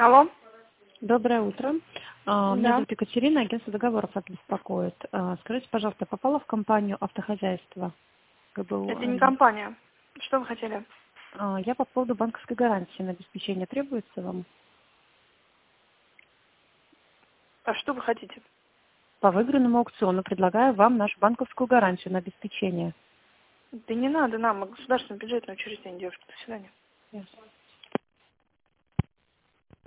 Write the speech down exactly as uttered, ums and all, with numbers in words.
Алло. Доброе утро. А, Меня Да. зовут Екатерина, агентство договоров вас беспокоит. А, Скажите, пожалуйста, попала в компанию автохозяйства? ГБУ, Это не эм, компания. Что вы хотели? а, Я по поводу банковской гарантии на обеспечение требуется вам? А что вы хотите? По выигранному аукциону предлагаю вам нашу банковскую гарантию на обеспечение. Да не надо нам, мы государственное бюджетное учреждение, девушка. До свидания. Ясно.